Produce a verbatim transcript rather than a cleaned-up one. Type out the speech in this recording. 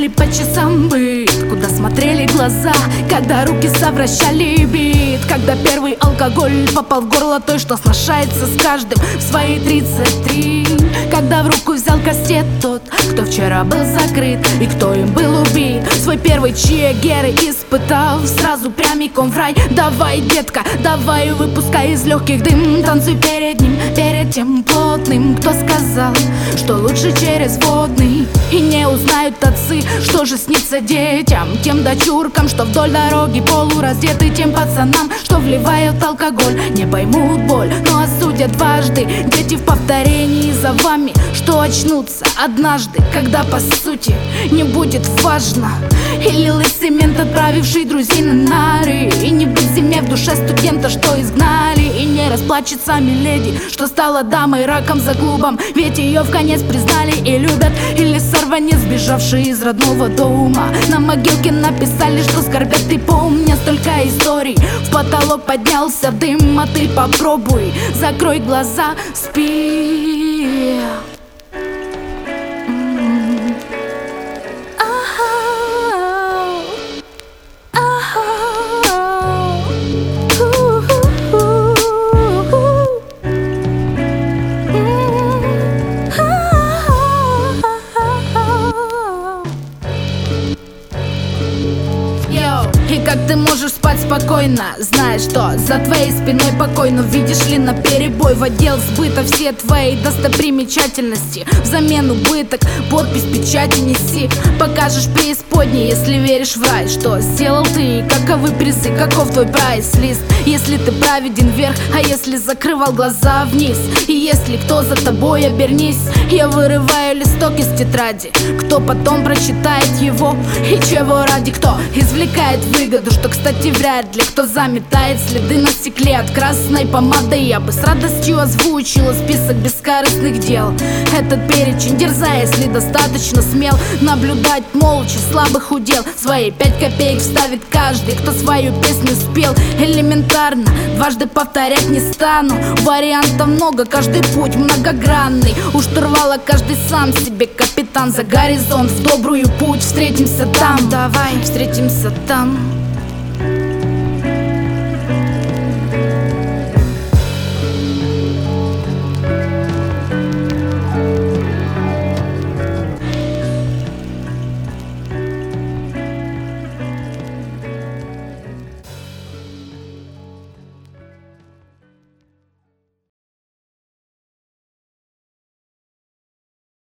считали по часам быт, куда смотрели глаза, когда руки совращали бит, когда первый алкоголь попал в горло той, что сношается с каждым в свои тридцать три. Когда в руку взял кастет тот, кто вчера был закрыт и кто им был убит. Свой первый чиегеры испытав, сразу прямиком в рай. Давай, детка, давай, выпускай из легких дым. Танцуй перед ним, перед тем плотным, кто сказал, что лучше через водный. И не узнают отцы, что же снится детям, тем дочуркам, что вдоль дороги полураздеты, тем пацанам, что вливают алкоголь. Не поймут боль, но осудят дважды. Дети в повторении за вами, что очнутся однажды, когда по сути не будет важно. И лилый цемент, отправивший друзей на нары, и не быть зиме в душе студента, что изгнали. И не расплачется миледи, что стала дамой раком за клубом, ведь ее в конец признали и любят. Или сорванец, сбежавший из родного дома, на могилке написали, что скорбят и помнят. Столько историй, в потолок поднялся дым, а ты попробуй, закрой глаза, спи. И как ты можешь спать спокойно, зная, что за твоей спиной покой? Но видишь ли, на перебой в отдел сбыта все твои достопримечательности взамен убыток, подпись печати неси. Покажешь преисподней, если веришь в рай, что сделал ты и каковы призы, каков твой прайс-лист. Если ты праведен вверх, а если закрывал глаза вниз. И если кто за тобой, обернись. Я вырываю листок из тетради, кто потом прочитает его и чего ради, кто извлекает выгоду, что, кстати, вряд ли кто заметает следы на стекле от красной помады. Я бы с радостью озвучила список бескорыстных дел, этот перечень, дерзая, если достаточно смел. Наблюдать молча слабых удел, свои пять копеек вставит каждый, кто свою песню спел. Элементарно, дважды повторять не стану, вариантов много, каждый путь многогранный. У штурвала каждый сам себе капитан, за горизонт в добрую путь. Встретимся там, давай, встретимся там.